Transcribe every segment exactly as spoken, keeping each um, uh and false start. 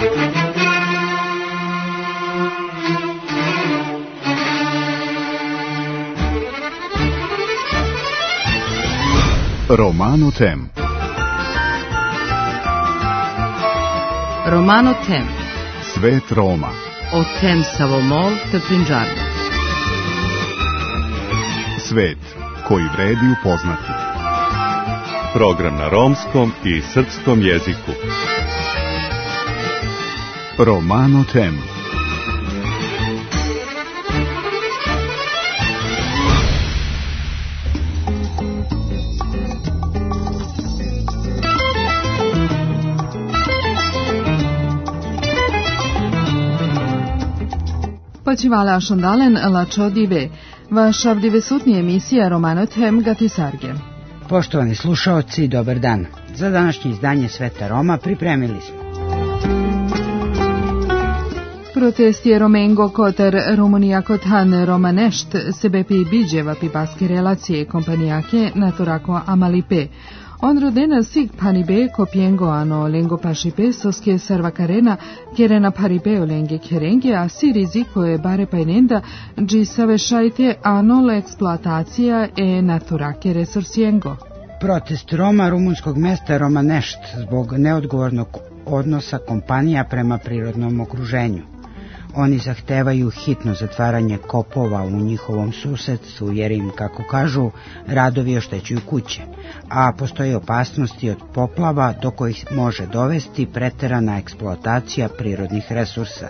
Romano Tem. Romano Tem. Svet Roma. O tem Savomol te Prinđarno. Svet koji vredi upoznati. Program na romskom i srpskom jeziku. Romano Tem. Počívala Šondalen Lačo Dive. Vaša vdivesutnija emisija Romano Tem Gatisarge. Poštovani slušaoci, dobar dan. Za današnje izdanje Sveta Roma pripremili smo. Protesti Romengo kotar Rumunija kotan Romanešt sebepi biđeva pipaske relacije kompanijake naturako Amalipe. On rodena sig panibe kopiengo ano lengo pashipe soske sarvakarena kerena paribe olenge kerenge a si riziko je bare painenda dži savešajte ano le eksploatacija e naturake resursiengo. Protest Roma rumunskog mesta Romanešt zbog neodgovornog odnosa kompanija prema prirodnom okruženju. Oni zahtevaju hitno zatvaranje kopova u njihovom susedstvu jer im, kako kažu, radovi oštećuju kuće, a postoji opasnosti od poplava do kojih može dovesti preterana eksploatacija prirodnih resursa.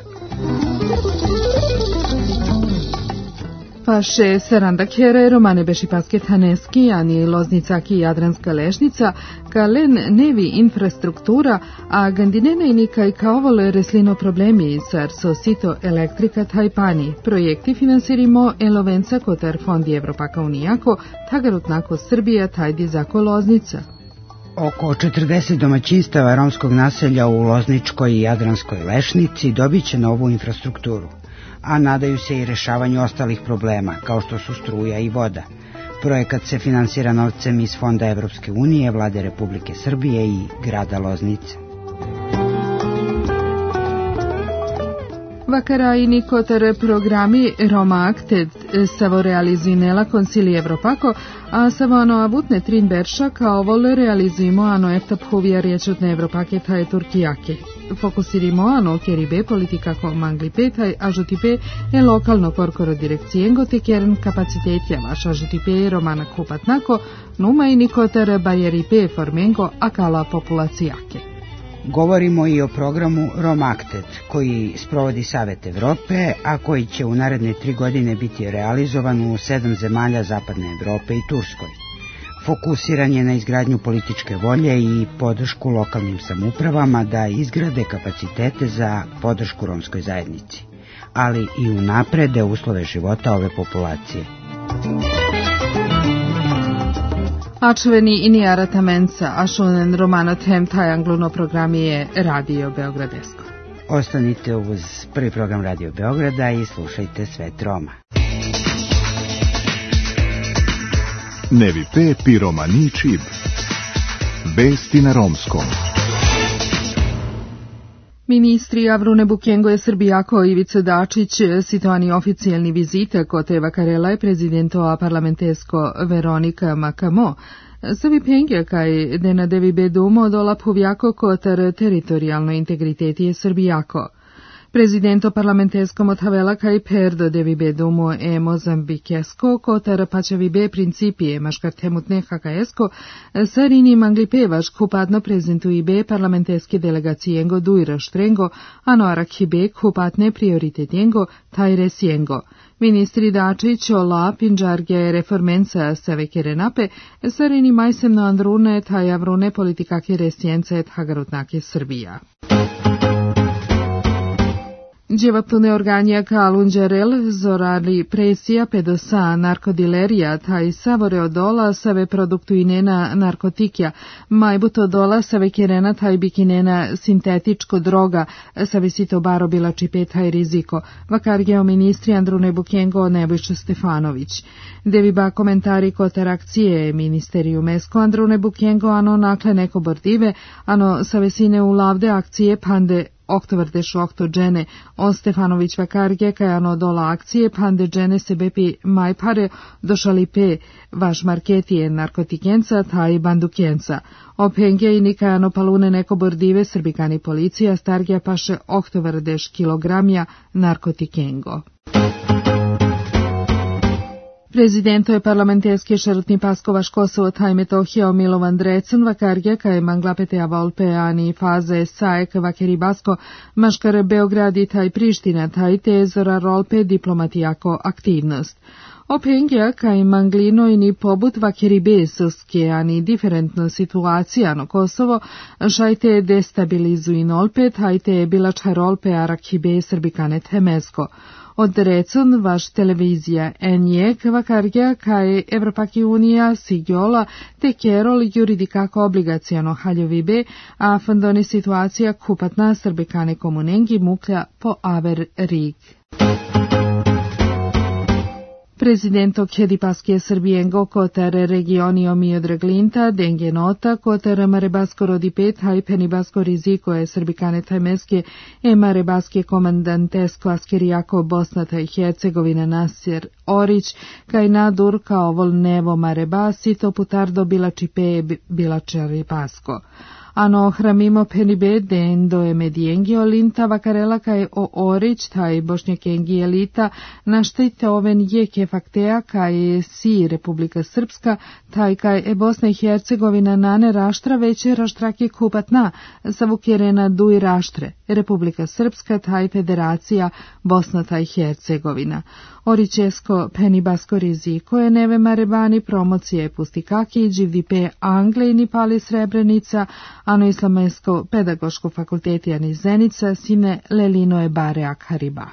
Paše Sarandakere, Romane Bešipaske Taneski, ani Loznicaki Jadranska Lešnica, kalen nevi infrastruktura, a gandinene i nikaj kaovole reslino problemi sar sosito elektrika tajpani. Projekti finansirimo elovenca kotar fondi Evropaka unijako, tagarutnako Srbija tajdi zako Loznica. Oko četrdeset domaćinstava romskog naselja u Lozničkoj i Jadranskoj Lešnici dobit će novu infrastrukturu, a nadaju se i rešavanju ostalih problema, kao što su struja i voda. Projekat se finansira novcem iz Fonda Evropske unije, Vlade Republike Srbije i grada Loznice. Vakara i nikotar programi Roma Acted savo realizinela Konsili Evropako, a savo ano avutne trin berša kao vole realizimo ano etap huvija riječutne Evropake taje Turkijake. Fokusirimo ano keribe politika ko manglipe taj ažutipe e lokalno porkoro direkcijengo te keren kapacitetja vaš ažutipe romana kupatnako numa i nikotar bajeripe formengo akala populacijake. Govorimo i o programu Roma Acted, koji sprovodi Savet Evrope, a koji će u naredne tri godine biti realizovan u sedam zemalja Zapadne Evrope i Turskoj. Fokusiran je na izgradnju političke volje i podršku lokalnim samoupravama da izgrade kapacitete za podršku romskoj zajednici, ali i unaprede uslove života ove populacije. Ačveni i nijaratamenca, a šunen Romano Tem taj angluno program je Radio Beogradesko. Ostanite uz prvi program Radio Beograda i slušajte Svet Roma. Nevi pe pi romani čib. Vesti na romskom. Ministri Avrune Bukengo Srbijako i Ivica Dačić situani oficijalni vizite kote vakarela je prezidentova parlamentesko Veronika Makamo. Savi penge kaj dena devi bedumo dola puvjako kotar teritorijalno integriteti je Srbijako. Prezidento parlamentesko motavela kaj perdo devi bedumo e mozambikesko kotar pačevi be principije maškar temutne hakaesko sarini manglipevaš kupadno prezentui be parlamenteske delegacijengo duira štrengo ano arakhibe kupatne prioritetijengo tajresijengo. Ministri Dačić ola pinđarge reformenca savekerenape sarini majsemno andrune taj avrune politikake resijence et hagarutnake Srbija. Djevaptune organjaka alunđarel zorali presija pedosa narkodilerija taj savore odola save produktu inena narkotikja majbuto dola save kirena taj bikinena sintetičko droga save sito baro bila čipe taj riziko vakar geoministri Andrune Bukengo Nebojša Stefanović. Devi ba komentari kotar akcije ministeriju mesko Andrune Bukengo ano nakle neko bordive ano save sine u lavde akcije pande oktovrde šokto džene on Stefanović vakarge kajano dola akcije pande džene se bepi majpare došali pe vaš marketije narkotikenca taj bandukenca. Openge i nikajano palune neko bordive srbikani policija stargija paše oktovrdeš kilogramja narkotikengo. Prezidento je parlamentarski šarutni paskovaš Kosovo taj Metohija Milovan Drecun vakarge kaj manglapete volpe ani faze saek vakeri basko maškar Beograd i taj Priština taj tezora rolpe diplomatijako aktivnost. Opengja kaj manglino i ni pobut vakeri besoske ani diferentno situacija no Kosovo šajte destabilizuin olpe tajte bilača rolpe arakibe srbikane temesko. Od recun vaš televizija en je kvakargja kaj Evropaki unija sigjola te kerol juridikako obligacijano haljovibe, a fandoni situacija kupatna srbikane komunengi muklja po aver rig. Prezidento Kedipaske Srbijengo kotar regionio Miodreglinta, denge nota, kotar Marebasko rodipet, haj penibasko riziko je Srbikane tajmeske, e Marebaske komandantesko askerijako Bosna taj Hercegovina Nasir Orić, kaj nadur kao vol nevo Marebasi, to putardo bilačipe bilačari pasko. Ano hramimo penibe dendo e medijengi olinta vakarela kaj o Orić taj bošnjakengi elita naštajte oven jeke fakteja kaj si Republika Srpska taj kaj e Bosna i Hercegovina nane raštra veće raštraki kupatna savukjerena duj raštre Republika Srpska taj Federacija Bosna taj Hercegovina. Oričesko penibasko riziko je neve marebani promocije pustikaki dživdipe Angle ni pali Srebrenica ano islamesko pedagoško fakultetija ni Zenica sine lelino je bare akhariba.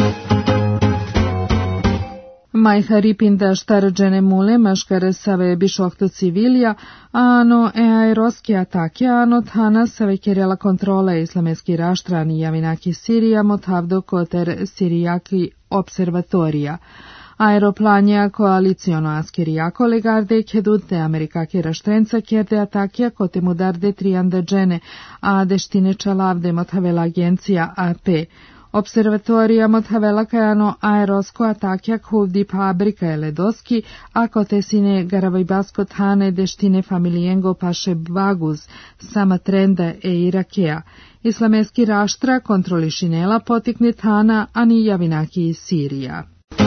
Majha ripinda štarđene mule maškare save bišokto civilija, ano e aeroski atake, ano tana save kerela kontrole islameski raštrani javinaki Sirija motavdo koter Sirijaki observatorija. Aeroplanja koalicijono askerijako legarde kedute Amerikake raštrenca kerde atakija kote mudarde trijanda džene, a deštine čalavde motavela agencija A P. Observatorija motavela kajano aerosko atakja kuvdi pabrika je ledoski, a kote sine garavajbasko tane deštine familijengo paše baguz, sama trenda e Irakea. Islameski raštra kontrolišinela potikne tana, ani javinaki iz Sirija.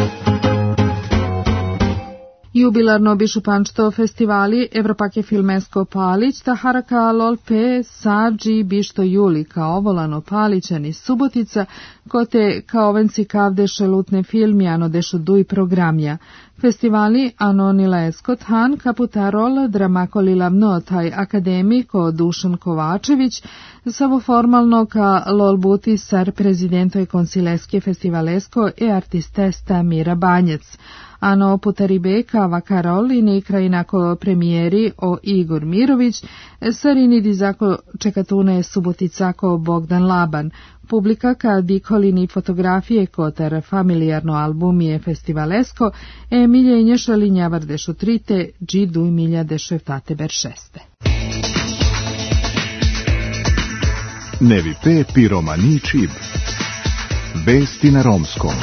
Jubilarno bišupančto festivali Evropake filmesko Palić, Taharaka Lolpe, Sađi, Bišto Juli, kao volano Palićani, Subotica, kote kao venci kavdeše lutne filmi, ano dešu duj programja. Festivali ano nilesko than kaputarol dramakoli lavno taj akademiko Dušan Kovačević, savo formalno ka lolbuti sar prezidento i konsileske festivalesko e artistesta Mira Banjec. Ano putaribeka vakarol i nekrajinako premijeri o Igor Mirović, sarini dizako čekatune Suboticako Bogdan Laban. Publika ka dikolini fotografije kotar familijarno albumije festivalesko e miljenje šalinjavar dešo trite, džidu i milja dešo eftate ber šeste. Nevi pe piromani čib. Vesti na romskom.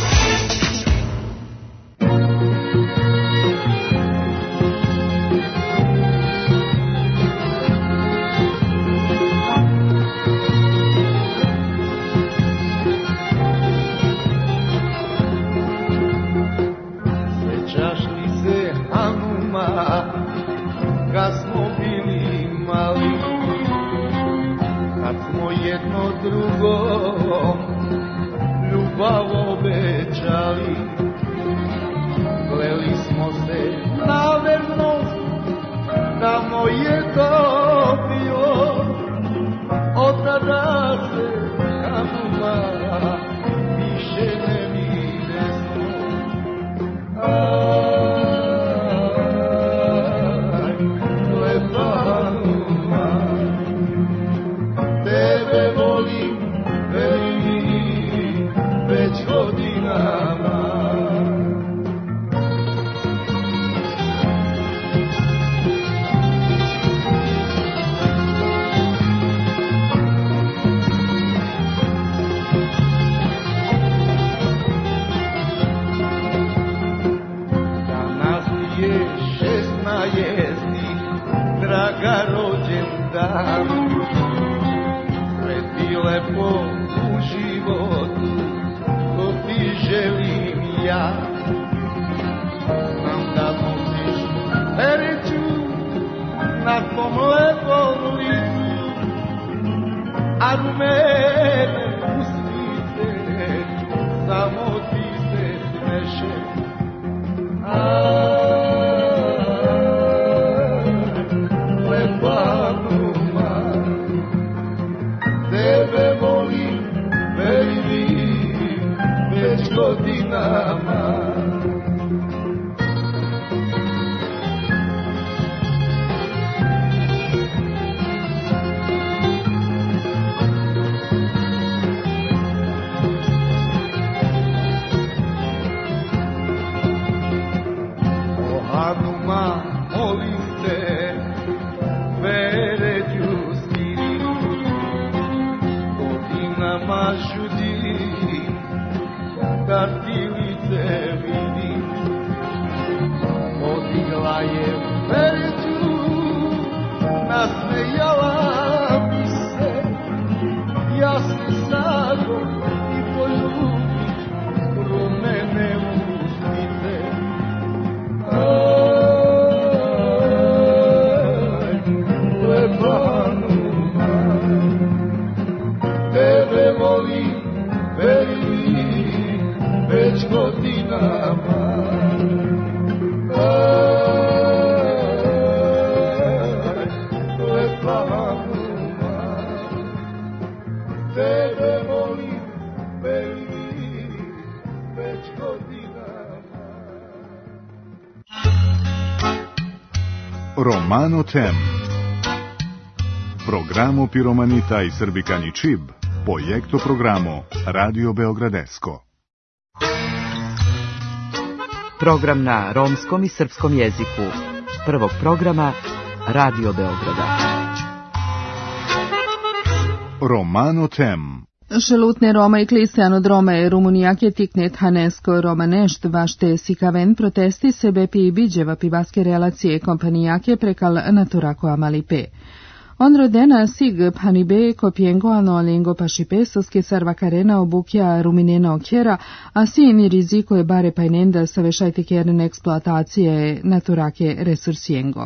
Drugom ljubav obećali, kleli smo se na vernost, davno je to bilo, od tada se Hanuma više ne vide smo. Aj, lepa Hanuma, tebe volim, veli već godinama. i lepo u životu, to ti želim ja. Znam da nosiš pereću na tvom lepom licu, a rumene usnice, samo ti se smeše. Lepa numa, tebe volim, baby, već godinama. Hanuma, molim te, veređu skiri, godinama žudim, kad ti lice vidim. Podigla je veređu, nasmejala mi se, ja se sadom i poljubim, rumene usnice. Tebe volim, baby, već godinama. Lepa numa, tebe volim, baby, već godinama. Romano Tem. Programo Piromanita i Srbikani Čib, projekto programo Radio Beogradesko. Program na romskom i srpskom jeziku. Prvog programa Radio Beograda. Romano Tem. Šelutne Roma i Klistijan od Roma je Rumunijake tiknet Hanesko Romanešt vašte sikaven protesti sebe pi biđeva pivaske relacije kompanijake prekal naturako amalipe. On rodena sig panibe kopiengo ano lengo pašipesoske sarva karena obukja ruminena okjera, a sin riziko je bare pajnenda savešajte kjerne eksploatacije naturake resursiengo.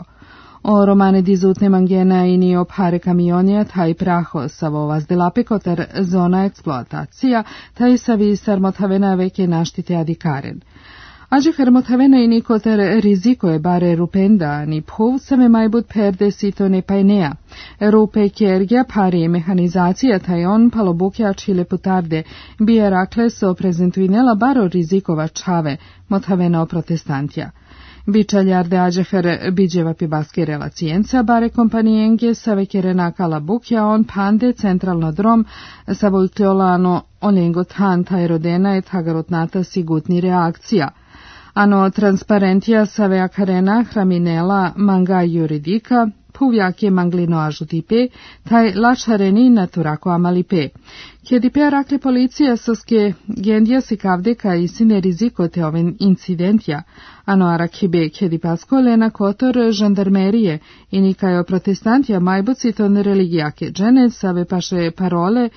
O romane dizutne mangena i ni ophare kamionija taj praho savo vazdelape kotar zona eksploatacija, taj savi sarmothavena veke naštite adikaren. Ađe hermothavena i ni kotar riziko je bare rupenda, ni phuv same majbut perde sito ne pajnea. Rupe kjergja pari mehanizacija taj on palobukja čile putarde, bije rakle so prezentuinela baro rizikova čave, mothavena o protestantja. Bičaljarde ađeher biđeva pibaske relacijenca, bare kompanijenge sa vekerena kalabukja on pande centralno drom sa vojkljolano olengo tan taj rodena je tagarotnata sigutni reakcija. Ano transparentija sa veakarena hraminela manga juridika, puvjake manglino ažutipe, taj lačareni naturako amalipe. Kjedipe rakle policija soske gendija si kavdeka i sine riziko te ovin incidentja, ano arakibe kjedipasko lena kotor žandarmerije i nikajo protestantja majbuciton religijake džene save paše parole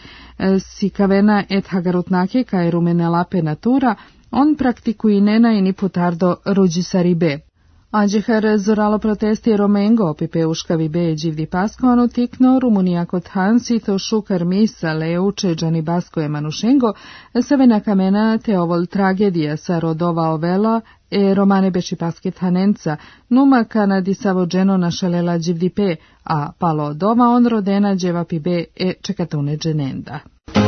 si kavena et hagarutnake kaj rumenela penatura, on praktikuinena i ni putardo ruđisaribe. Ađehar zoralo protesti Romengo opipe uškavi be dživdi pasko anu tikno Rumunijako tansi to šukar misa leuče džani basko je manušengo savena kamena te ovol tragedija sa rodova ovela e romane beči paske tanenca numa kanadi savo dženo našalela dživdi pe a palo doma on rodena dževa pibe e čekatune dženenda.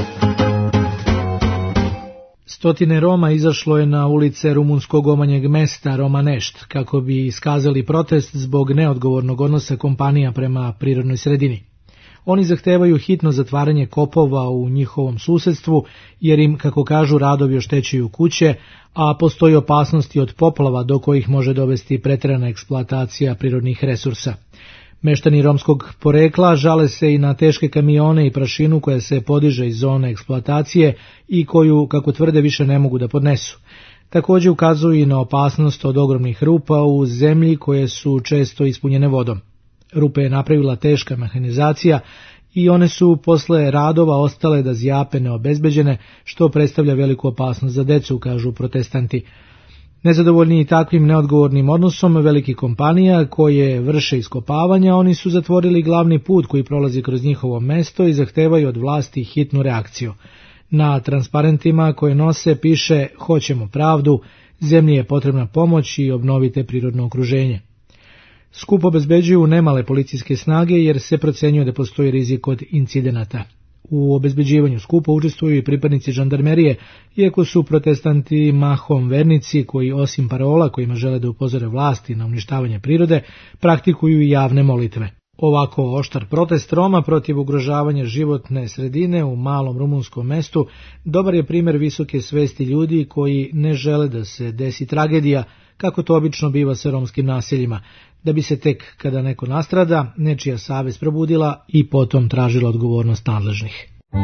Stotine Roma izašlo je na ulice rumunskog omanjeg mesta Romanešt kako bi iskazali protest zbog neodgovornog odnosa kompanija prema prirodnoj sredini. Oni zahtevaju hitno zatvaranje kopova u njihovom susedstvu jer im, kako kažu, radovi oštećuju kuće, a postoji opasnost i od poplava do kojih može dovesti pretjerana eksploatacija prirodnih resursa. Meštani romskog porekla žale se i na teške kamione i prašinu koja se podiže iz zone eksploatacije i koju, kako tvrde, više ne mogu da podnesu. Također ukazuju i na opasnost od ogromnih rupa u zemlji koje su često ispunjene vodom. Rupe je napravila teška mehanizacija i one su posle radova ostale da zjape neobezbeđene, što predstavlja veliku opasnost za decu, kažu protestanti. Nezadovoljni takvim neodgovornim odnosom velikih kompanija koje vrše iskopavanja, oni su zatvorili glavni put koji prolazi kroz njihovo mesto i zahtevaju od vlasti hitnu reakciju. Na transparentima koje nose piše "Hoćemo pravdu, zemlji je potrebna pomoć i obnovite prirodno okruženje". Skup obezbeđuju nemale policijske snage jer se procenjuje da postoji rizik od incidenata. U obezbeđivanju skupa učestvuju i pripadnici žandarmerije, iako su protestanti mahom vernici koji osim parola kojima žele da upozore vlasti na uništavanje prirode, praktikuju i javne molitve. Ovako oštar protest Roma protiv ugrožavanja životne sredine u malom rumunskom mestu dobar je primjer visoke svesti ljudi koji ne žele da se desi tragedija, kako to obično biva sa romskim naseljima, da bi se tek kada neko nastrada, nečija savest probudila i potom tražila odgovornost nadležnih.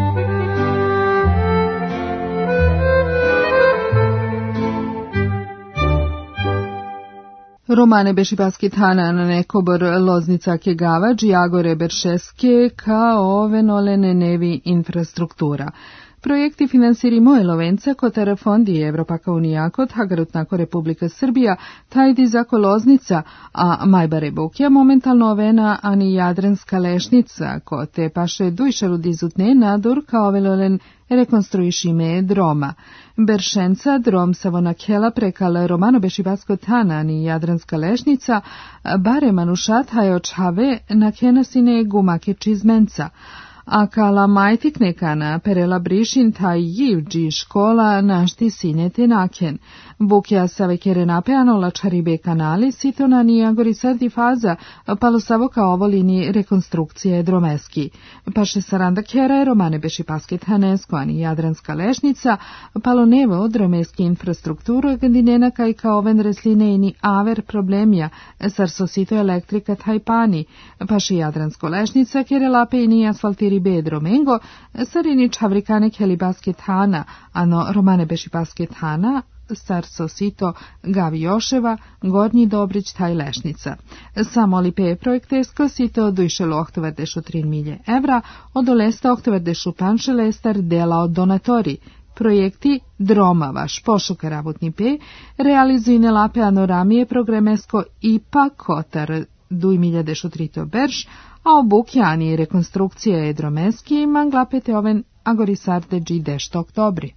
Romane Bešibaski Tanan, Nekobor, Loznica, Kegavač, Jagore, Beršeske, kao Ovenolene, Nevi, infrastruktura. Projekti finansiri moje Lovenca, Kotar fondi Evropaka unija, kod Hagarutnako Republika Srbija, Tajdi zako Loznica, a Majbare Bukja, momentalno ovena ani Jadranska Lešnica, ko te paše Dujšaru dizutne nadur kao velolen rekonstruišime Droma. Beršenca, Drom Savonakela prekal Romano Bešibasko Tana ani Jadranska Lešnica, bare manušat hajočhave na kenasine gumake čizmenca. A kala majtik nekana perela brišin taj jivđi škola našti sinete naken. Bukja savekere napeano lačaribe kanali sitona nijagori sardi faza palo savoka ovolini rekonstrukcije dromeski. Paše saranda kera Romane Bešipaske Tanesko ani Jadranska Lešnica palo nevo dromeski infrastrukturu gandinena kaj kao ven reslinejni aver problemja sar sosito elektrika tajpani. Paše Jadransko Lešnica kere lape ini asfaltiri Bedro Mengo, sarini čavrikane keli basketana, ano Romane Bešipaske Tana, Sarso Sito, Gavi Joševa, Gornji Dobrić, taj Lešnica. Samo li pe projektesko sito dujšelo ohtovardešu tri milje evra, od olesta ohtovardešu panše lestar dela od donatori. Projekti Dromava, Špošuka Ravutni P, realizuju nelape anoramije programesko I P A Kotar duj miljadešu trito berš, a obukjani rekonstrukcije Edromeski manglapete oven agorisarde dži dešto oktobri.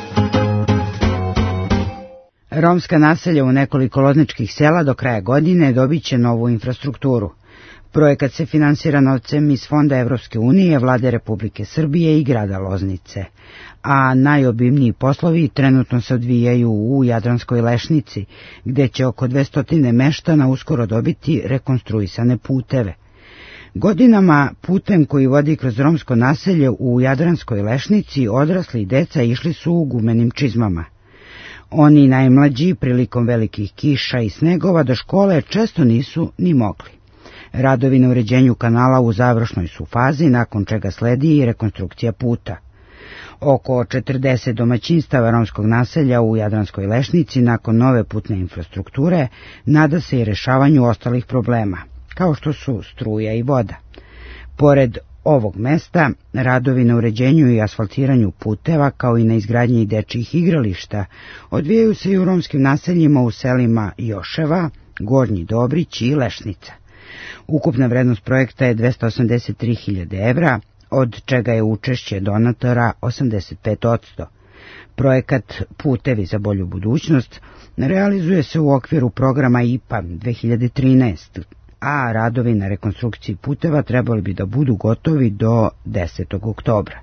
Romska naselja u nekoliko lozničkih sela do kraja godine dobit će novu infrastrukturu. Projekat se finansira novcem iz Fonda Evropske unije, Vlade Republike Srbije i grada Loznice, a najobimniji poslovi trenutno se odvijaju u Jadranskoj Lešnici, gde će oko dvesta meštana uskoro dobiti rekonstruisane puteve. Godinama putem koji vodi kroz romsko naselje u Jadranskoj Lešnici odrasli i deca išli su u gumenim čizmama. Oni najmlađi prilikom velikih kiša i snegova do škole često nisu ni mogli. Radovi na uređenju kanala u završnoj su fazi, nakon čega sledi i rekonstrukcija puta. Oko četrdeset domaćinstava romskog naselja u Jadranskoj Lešnici nakon nove putne infrastrukture nada se i rešavanju ostalih problema, kao što su struja i voda. Pored ovog mesta, radovi na uređenju i asfaltiranju puteva, kao i na izgradnji dečjih igrališta, odvijaju se i u romskim naseljima u selima Joševa, Gornji Dobrić i Lešnica. Ukupna vrednost projekta je dvesta osamdeset tri hiljade evra, od čega je učešće donatora osamdeset pet posto. Projekat Putevi za bolju budućnost realizuje se u okviru programa I P A dve hiljade trinaest, a radovi na rekonstrukciji puteva trebali bi da budu gotovi do desetog oktobra.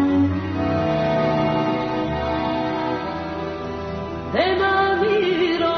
Tema miro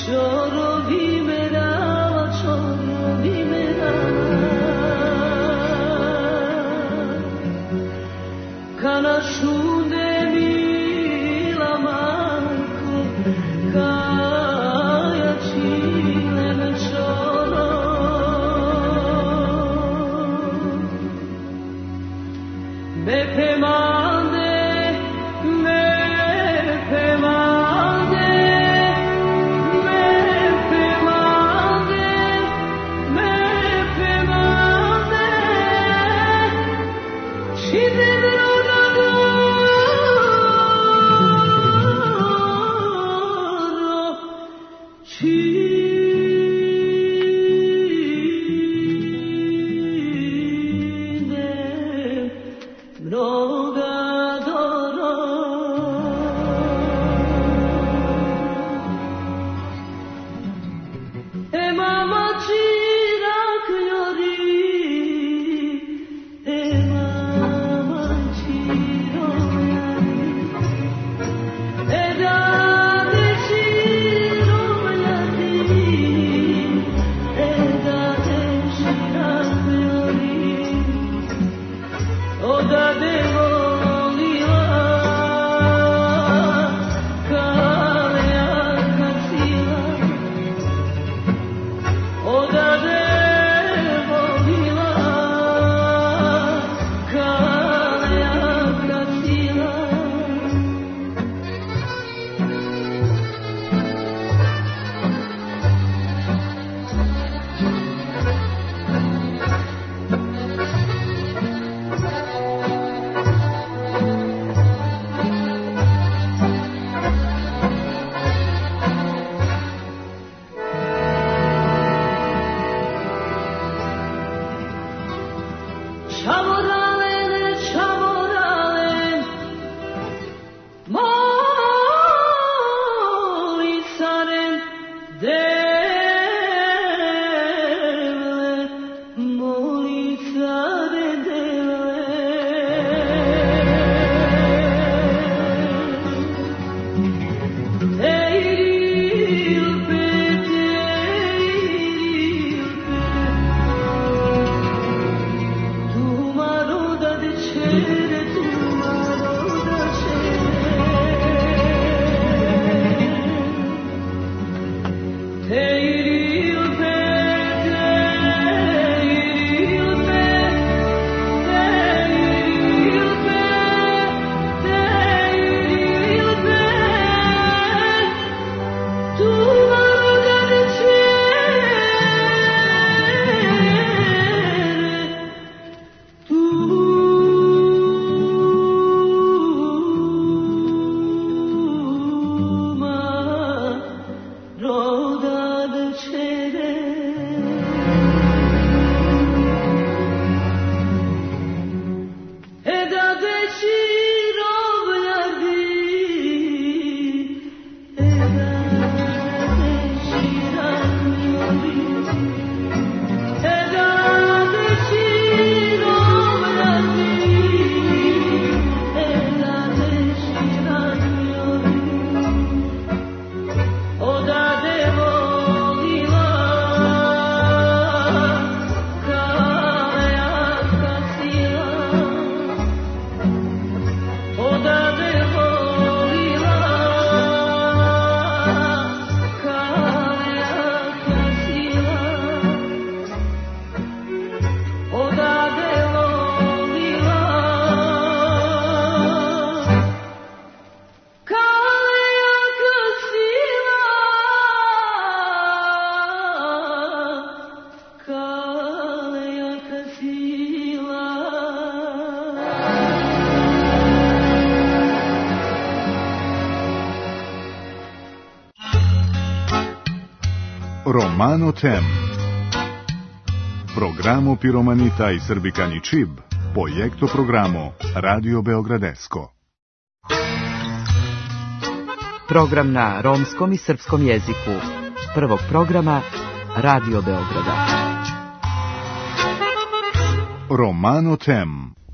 Romano Tem. Programo Piromanita i Srbikani Čib, projekto programo Radio Beogradesko. Program na romskom i srpskom jeziku. Prvog programa Radio Beograda. Romano Tem.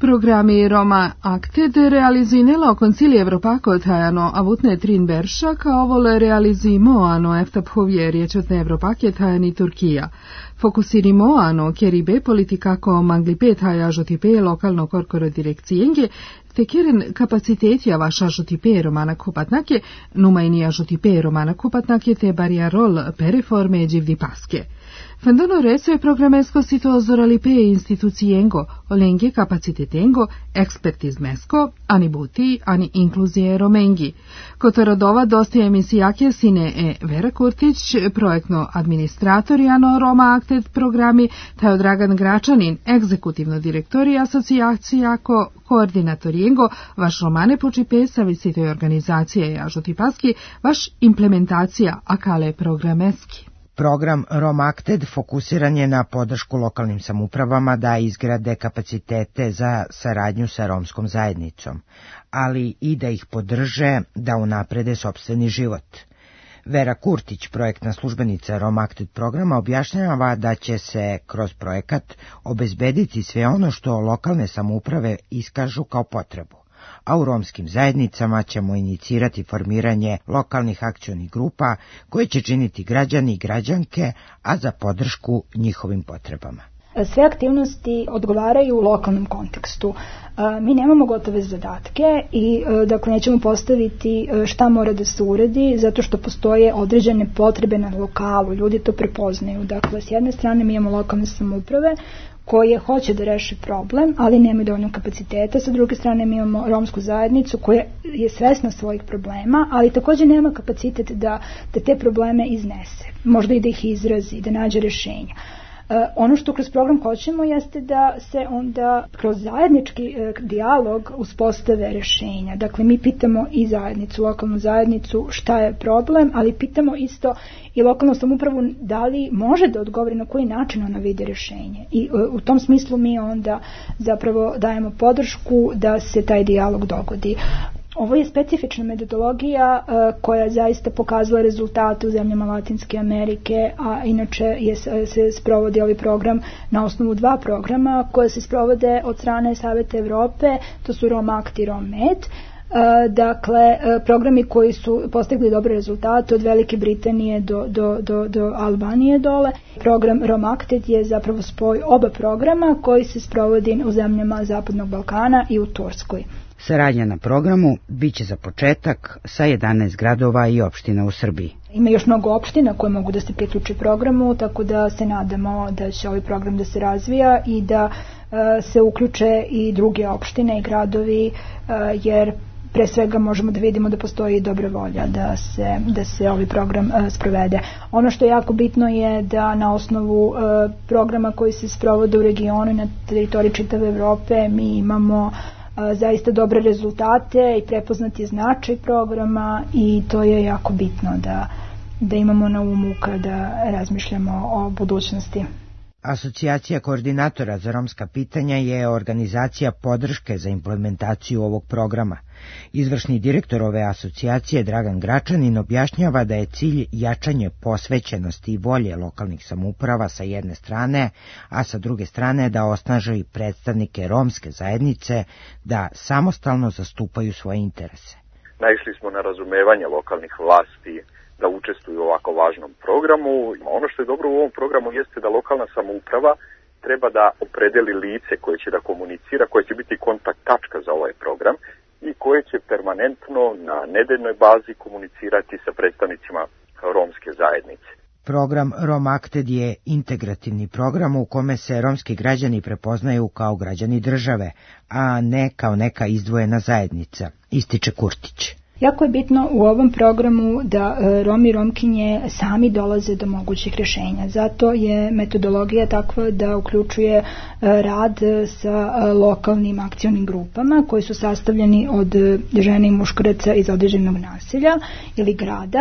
Programi Roma Acted realizinelo Concili Evropako tajano avutne trin verša kao vole realizimo ano efta phovje riečetne Evropake tajani Turkija. Fokusirimo ano kjeribe politikako manglipe taja žotipe lokalno korkoro direkcijenge, te kjeren kapacitetje vaša žotipe romana kupatnake, numajnija žotipe romana kupatnake te barjarol pereforme dživdi paske. Fendono reso je programesko sito zoralipe institucijengo, olenge kapacitetengo, ekspertizmesko, ani buti, ani inkluzije romengi. Kotorodova dosta emisijake sine e Vera Kurtić, projektno administratorijano Roma Acted programi, taj Dragan Gračanin, egzekutivno direktori asocijacijako, koordinatorijengo, vaš romane počipe sa visitoj organizacije jažoti paski, vaš implementacija akale programeski. Program Roma Acted fokusiran je na podršku lokalnim samoupravama da izgrade kapacitete za saradnju sa romskom zajednicom, ali i da ih podrže da unaprede sopstveni život. Vera Kurtić, projektna službenica Roma Acted programa, objašnjava da će se kroz projekat obezbediti sve ono što lokalne samouprave iskažu kao potrebu, a u romskim zajednicama ćemo inicirati formiranje lokalnih akcionih grupa koje će činiti građani i građanke, a za podršku njihovim potrebama. Sve aktivnosti odgovaraju u lokalnom kontekstu. Mi nemamo gotove zadatke i dakle nećemo postaviti šta mora da se uredi zato što postoje određene potrebe na lokalu, ljudi to prepoznaju. Dakle, s jedne strane mi imamo lokalne samouprave koje hoće da reši problem, ali nemaju dovoljno kapaciteta. Sa druge strane mi imamo romsku zajednicu koja je svesna svojih problema, ali također nema kapacitet da, da te probleme iznese. Možda i da ih izrazi, da nađe rješenja. Ono što kroz program hoćemo jeste da se onda kroz zajednički dijalog uspostave rješenja. Dakle, mi pitamo i zajednicu, lokalnu zajednicu šta je problem, ali pitamo isto i lokalnu samoupravu da li može da odgovori na koji način ona vidi rješenje. I u tom smislu mi onda zapravo dajemo podršku da se taj dijalog dogodi. Ovo je specifična metodologija uh, koja zaista pokazala rezultate u zemljama Latinske Amerike, a inače je, se sprovodi ovaj program na osnovu dva programa koje se sprovode od strane Saveta Evrope, to su Roma Act i Roma Med. Uh, dakle, uh, programi koji su postigli dobre rezultate od Velike Britanije do, do, do, do Albanije dole. Program Roma Acted je zapravo spoj oba programa koji se sprovodi u zemljama Zapadnog Balkana i u Turskoj. Saradnja na programu biće za početak sa jedanaest gradova i opština u Srbiji. Ima još mnogo opština koje mogu da se priključe programu, tako da se nadamo da će ovaj program da se razvija i da uh, se uključe i druge opštine i gradovi, uh, jer pre svega možemo da vidimo da postoji dobra volja da se, da se ovaj program uh, sprovede. Ono što je jako bitno je da na osnovu uh, programa koji se sprovode u regionu i na teritoriji čitave Evrope mi imamo zaista dobre rezultate i prepoznati značaj programa i to je jako bitno da, da imamo na umu kada razmišljamo o budućnosti. Asocijacija koordinatora za romska pitanja je organizacija podrške za implementaciju ovog programa. Izvršni direktor ove asocijacije Dragan Gračanin objašnjava da je cilj jačanje posvećenosti i volje lokalnih samouprava sa jedne strane, a sa druge strane da osnaže i predstavnike romske zajednice da samostalno zastupaju svoje interese. Naišli smo na razumevanje lokalnih vlasti da učestvuju u ovako važnom programu. Ono što je dobro u ovom programu jeste da lokalna samouprava treba da opredeli lice koje će da komunicira, koje će biti kontakt tačka za ovaj program i koje će permanentno na nedeljnoj bazi komunicirati sa predstavnicima romske zajednice. Program Roma Acted je integrativni program u kome se romski građani prepoznaju kao građani države, a ne kao neka izdvojena zajednica, ističe Kurtić. Jako je bitno u ovom programu da Romi i Romkinje sami dolaze do mogućih rješenja. Zato je metodologija takva da uključuje rad sa lokalnim akcionim grupama koji su sastavljeni od žene i muškaraca iz određenog naselja ili grada.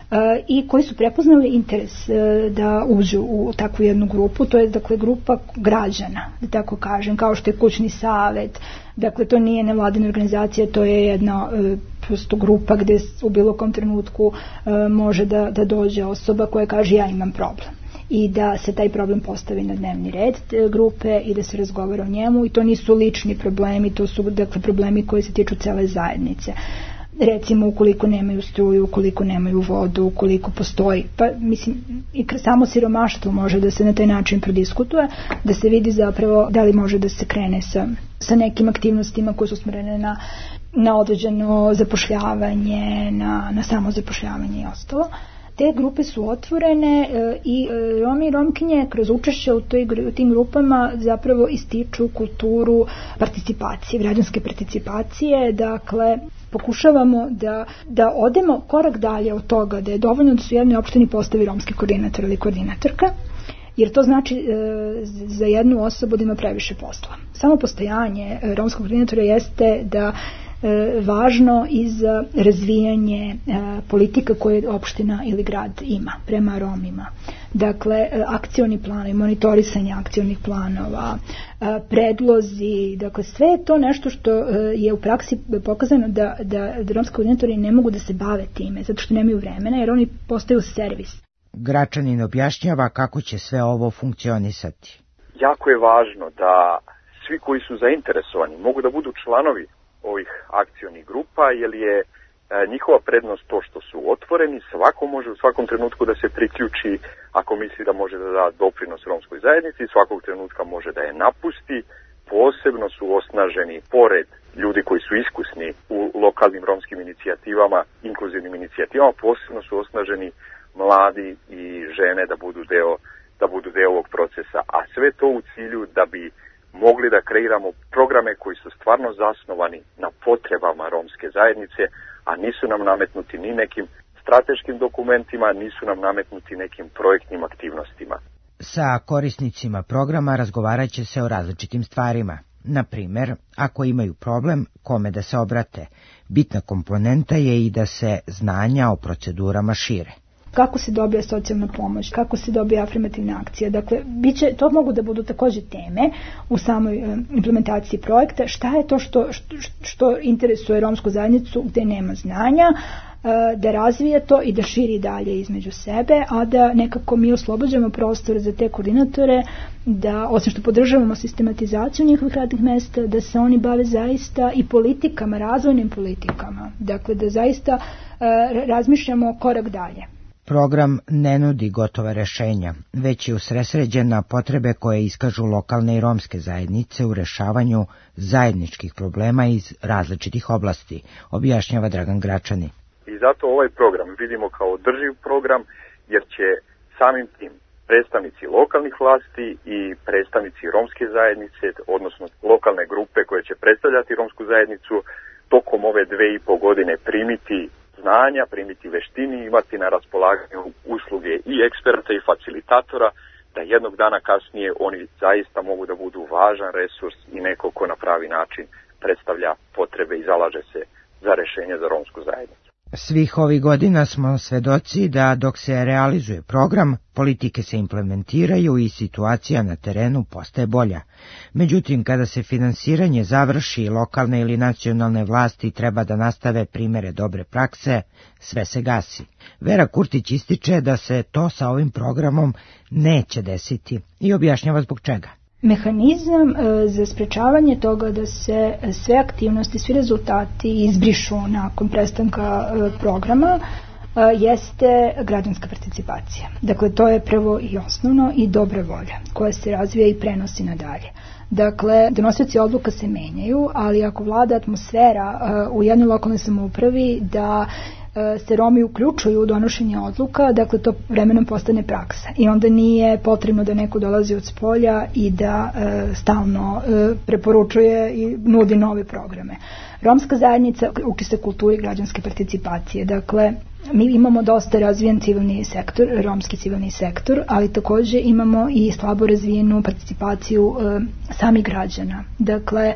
i koji su prepoznali interes da uđu u takvu jednu grupu. To je dakle grupa građana, da tako kažem, kao što je kućni savet. Dakle, to nije nevladina organizacija, to je jedna prosto grupa gdje u bilo kom trenutku može da, da dođe osoba koja kaže ja imam problem i da se taj problem postavi na dnevni red grupe i da se razgovara o njemu, i to nisu lični problemi, to su dakle problemi koji se tiču cele zajednice. Recimo ukoliko nemaju struju, ukoliko nemaju vodu, ukoliko postoji, pa mislim i samo siromaštvo može da se na taj način prodiskutuje, da se vidi zapravo da li može da se krene sa, sa nekim aktivnostima koje su usmjerene na, na određeno zapošljavanje, na, na samo zapošljavanje i ostalo. Te grupe su otvorene e, i e, Romi i Romkinje kroz učešće u, toj, u tim grupama zapravo ističu kulturu participacije, građanske participacije. Dakle, pokušavamo da, da odemo korak dalje od toga da je dovoljno da su jednoj opštini postavi romski koordinator ili koordinatorka, jer to znači e, za jednu osobu da ima previše posla. Samo postojanje e, romskog koordinatora jeste da E, važno i za razvijanje e, politika koje opština ili grad ima prema Romima. Dakle, e, akcioni planovi, monitorisanje akcionih planova, e, predlozi, dakle sve je to nešto što e, je u praksi pokazano da, da, da romski koordinatori ne mogu da se bave time, zato što nemaju vremena, jer oni postaju servis. Gračanin objašnjava kako će sve ovo funkcionisati. Jako je važno da svi koji su zainteresovani mogu da budu članovi ovih akcionih grupa, jer je e, njihova prednost to što su otvoreni, svako može u svakom trenutku da se priključi ako misli da može da da doprinos romskoj zajednici, svakog trenutka može da je napusti. Posebno su osnaženi, pored ljudi koji su iskusni u lokalnim romskim inicijativama, inkluzivnim inicijativama, posebno su osnaženi mladi i žene da budu deo, da budu deo ovog procesa, a sve to u cilju da bi mogli da kreiramo programe koji su stvarno zasnovani na potrebama romske zajednice, a nisu nam nametnuti ni nekim strateškim dokumentima, nisu nam nametnuti nekim projektnim aktivnostima. Sa korisnicima programa razgovarat će se o različitim stvarima. Na primjer, ako imaju problem, kome da se obrate. Bitna komponenta je i da se znanja o procedurama šire. Kako se dobija socijalna pomoć, kako se dobija afirmativna akcija. Dakle, biće, to mogu da budu također teme u samoj e, implementaciji projekta. Šta je to što, što, što interesuje romsku zajednicu gdje nema znanja, e, da razvije to i da širi dalje između sebe, a da nekako mi oslobađamo prostor za te koordinatore, da, osim što podržavamo sistematizaciju njihovih radnih mesta, da se oni bave zaista i politikama, razvojnim politikama. Dakle, da zaista e, razmišljamo korak dalje. Program ne nudi gotova rešenja, već je usresređen na potrebe koje iskažu lokalne i romske zajednice u rešavanju zajedničkih problema iz različitih oblasti, objašnjava Dragan Gračanin. I zato ovaj program vidimo kao održiv program, jer će samim tim predstavnici lokalnih vlasti i predstavnici romske zajednice, odnosno lokalne grupe koje će predstavljati romsku zajednicu, tokom ove dve i po godine primiti znanja, primiti veštini, imati na raspolaganju usluge i eksperta i facilitatora, da jednog dana kasnije oni zaista mogu da budu važan resurs i neko ko na pravi način predstavlja potrebe i zalaže se za rešenje za romsku zajednicu. Svih ovih godina smo svedoci da dok se realizuje program, politike se implementiraju i situacija na terenu postaje bolja. Međutim, kada se finansiranje završi, lokalne ili nacionalne vlasti treba da nastave primere dobre prakse, sve se gasi. Vera Kurtić ističe da se to sa ovim programom neće desiti i objašnjava zbog čega. Mehanizam e, za sprečavanje toga da se sve aktivnosti, svi rezultati izbrišu nakon prestanka e, programa e, jeste građanska participacija. Dakle, to je prvo i osnovno i dobra volja koja se razvija i prenosi nadalje. Dakle, donosioci odluka se menjaju, ali ako vlada atmosfera e, u jednoj lokalnoj samoupravi da se Romi uključuju u donošenje odluka, dakle to vremenom postane praksa i onda nije potrebno da neko dolazi od spolja i da e, stalno e, preporučuje i nudi nove programe. Romska zajednica uči se kulturi građanske participacije, dakle mi imamo dosta razvijen civilni sektor, romski civilni sektor, ali također imamo i slabo razvijenu participaciju e, samih građana. Dakle,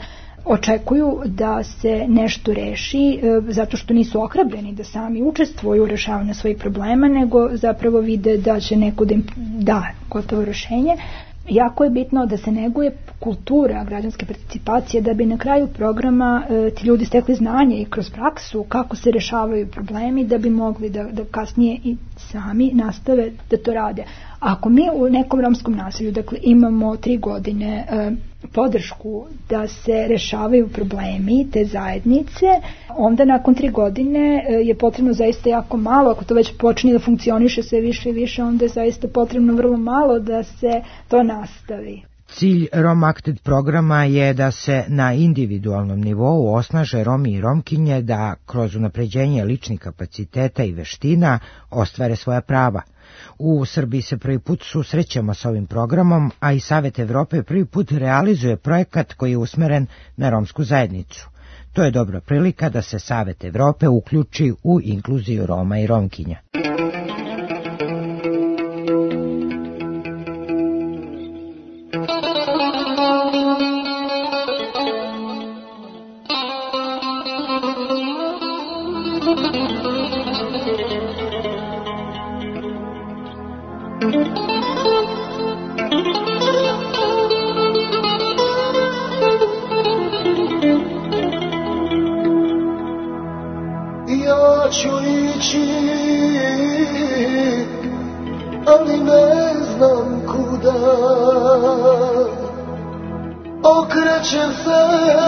očekuju da se nešto reši zato što nisu ohrabreni da sami učestvuju u rešavanju svojih problema, nego zapravo vide da će neko da im da gotovo rešenje. Jako je bitno da se neguje kultura građanske participacije da bi na kraju programa e, ti ljudi stekli znanje i kroz praksu kako se rešavaju problemi da bi mogli da, da kasnije i sami nastave da to rade. Ako mi u nekom romskom naselju dakle, imamo tri godine e, podršku da se rešavaju problemi te zajednice, onda nakon tri godine e, je potrebno zaista jako malo, ako to već počne da funkcioniše sve više i više, onda je zaista potrebno vrlo malo da se to nastavi. Cilj RomActed programa je da se na individualnom nivou osnaže Romi i Romkinje da kroz unapređenje ličnih kapaciteta i veština ostvare svoja prava. U Srbiji se prvi put susrećemo sa ovim programom, a i Savet Evrope prvi put realizuje projekat koji je usmeren na romsku zajednicu. To je dobra prilika da se Savet Evrope uključi u inkluziju Roma i Romkinja. Ja ću ići, ali ne znam kuda. Okrećem se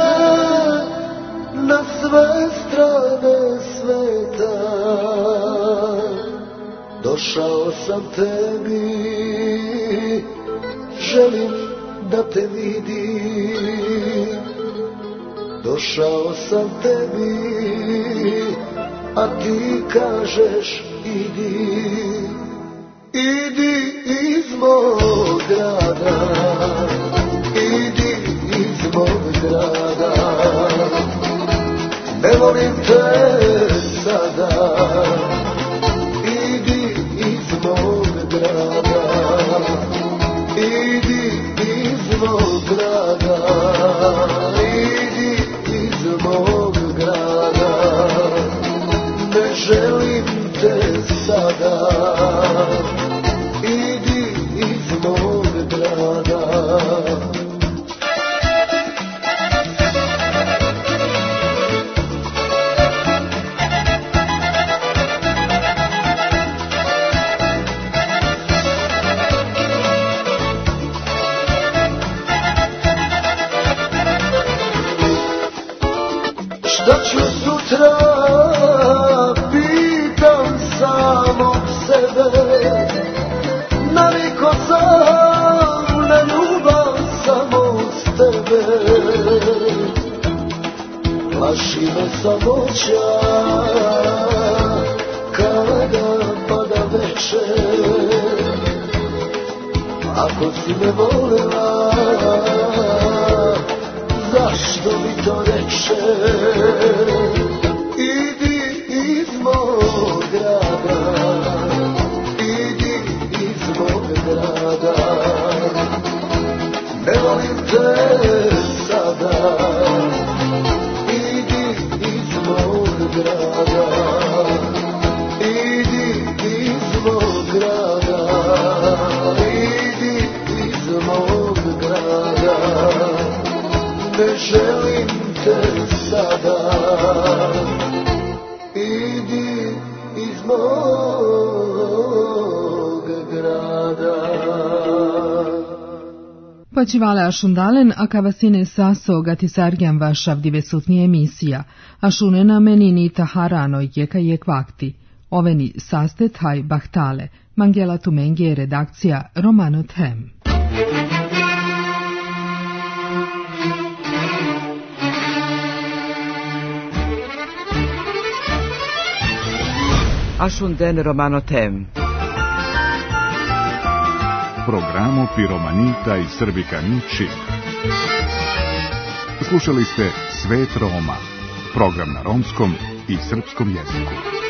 na sve strane sveta. Došao sam tebi, želim da te vidim. Došao sam tebi, a ti kažeš idi. Idi iz mog grada, idi iz mog grada. Ne volim te sada, idi iz mog grada. Idi iz mog grada, idi iz mog grada. Ne želim te sada, idi iz mog grada. Šta ću sutra, pitam samog sebe. Naviko sam na ljubav samo s tebe. Plaši me samoća kada pada večer. Ako si me volila, zašto mi to reče? Idi iz mog grada, idi iz mog grada. Ne volim te sada, idi iz mog grada. Idi iz mog grada, idi iz mog grada. Ne želim te sada, idi iz mog grada. Počivale Ašundalen, a kavasine saso gatisargjan vašav divesutni emisija, Ašunena menini taharano jeka jek vakti, oveni sastet haj bahtale, Mangela Tumenge redakcija Romano Them. Ašunden Romano Tem. Programo Piromanita i Srbikani Čip. Slušali ste Svet Roma, program na romskom i srpskom jeziku.